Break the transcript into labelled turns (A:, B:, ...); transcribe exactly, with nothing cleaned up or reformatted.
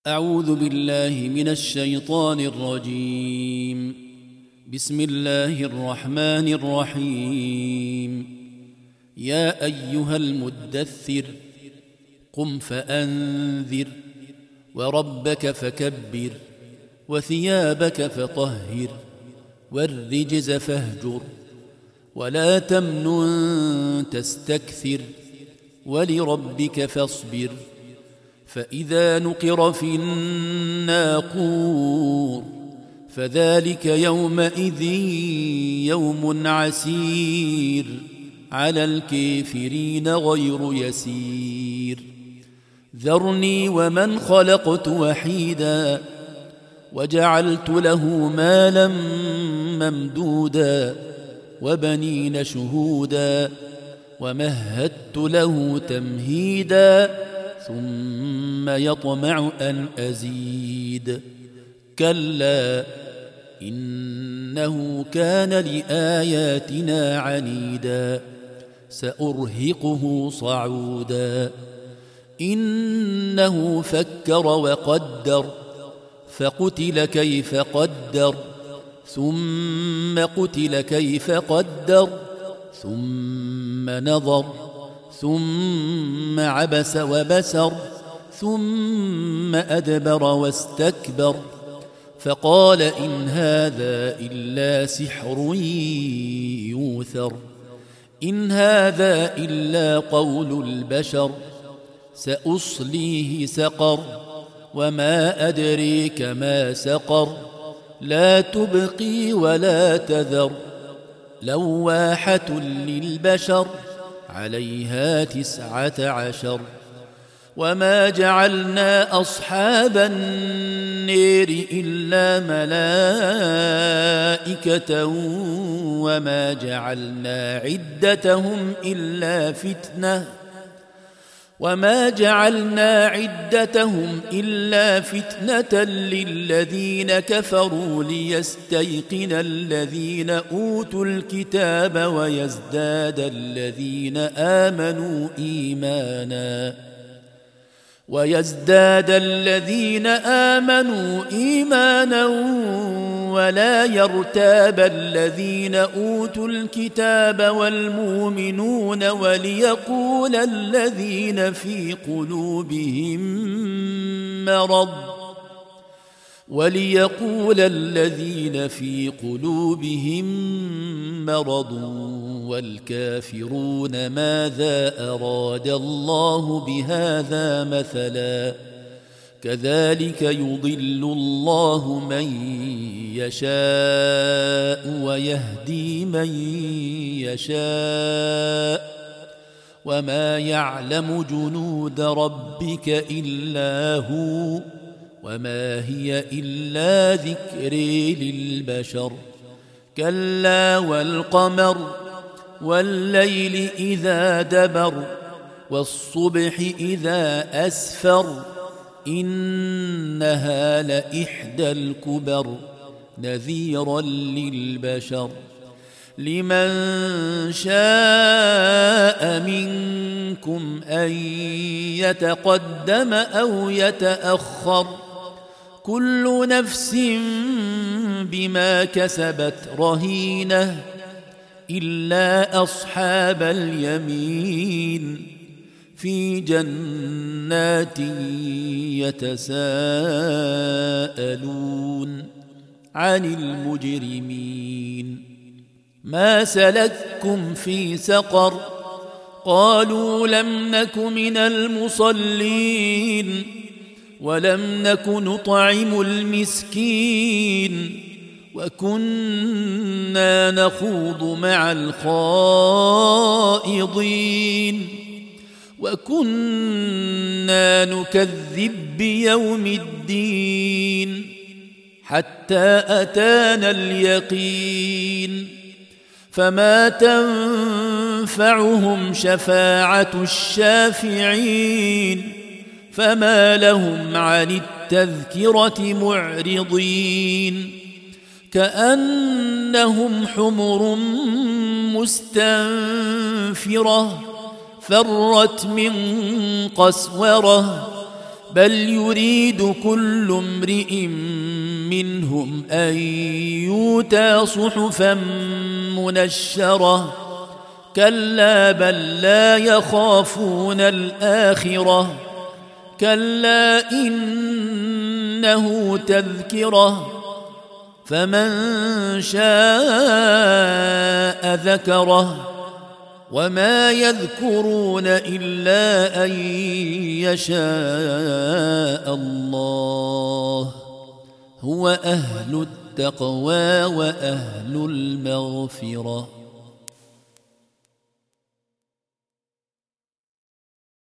A: أعوذ بالله من الشيطان الرجيم. بسم الله الرحمن الرحيم. يا أيها المدثر قم فأنذر وربك فكبر وثيابك فطهر والرجز فاهجر ولا تمنن تستكثر ولربك فاصبر. فإذا نقر في الناقور فذلك يومئذ يوم عسير على الكافرين غير يسير. ذرني ومن خلقت وحيدا وجعلت له مالا ممدودا وبنين شهودا ومهدت له تمهيدا ثم يطمع أن أزيد. كلا إنه كان لآياتنا عنيدا سأرهقه صعودا. إنه فكر وقدر فقتل كيف قدر ثم قتل كيف قدر ثم نظر ثم عبس وبسر ثم أدبر واستكبر فقال إن هذا إلا سحر يوثر. إن هذا إلا قول البشر سأصليه سقر وما أدريك ما سقر لا تبقي ولا تذر لواحة للبشر عليها تسعة عشر. وما جعلنا أصحاب النير إلا ملائكة وما جعلنا عدتهم إلا فتنة وما جعلنا عدتهم إلا فتنة للذين كفروا ليستيقن الذين أوتوا الكتاب ويزداد الذين آمنوا إيمانا ويزداد الذين آمنوا إيمانا ولا يرتاب الذين أوتوا الكتاب والمؤمنون وليقول الذين في قلوبهم مرض وليقول الذين في قلوبهم مرض والكافرون ماذا أراد الله بهذا مثلا. كذلك يضل الله من يشاء ويهدي من يشاء وما يعلم جنود ربك إلا هو وما هي إلا ذكر للبشر. كلا والقمر والليل إذا دبر والصبح إذا أسفر إنها لإحدى الكبر نذيرا للبشر. لمن شاء منكم أن يتقدم أو يتأخر كل نفس بما كسبت رهينة إلا أصحاب اليمين في جنات يتساءلون عن المجرمين. ما سلككم في سقر قالوا لم نك من المصلين ولم نك نطعم المسكين وكنا نخوض مع الخائضين وكنا نكذب بيوم الدين حتى أتانا اليقين. فما تنفعهم شفاعة الشافعين فما لهم عن التذكرة معرضين. كأنهم حمر مستنفرة فرت من قسورة بل يريد كل امرئ منهم أن يؤتى صحفا منشرة كلا بل لا يخافون الآخرة كلا إنه تذكرة فمن شاء ذكره وما يذكرون إلا أن يشاء الله هو أهل التقوى وأهل المغفرة.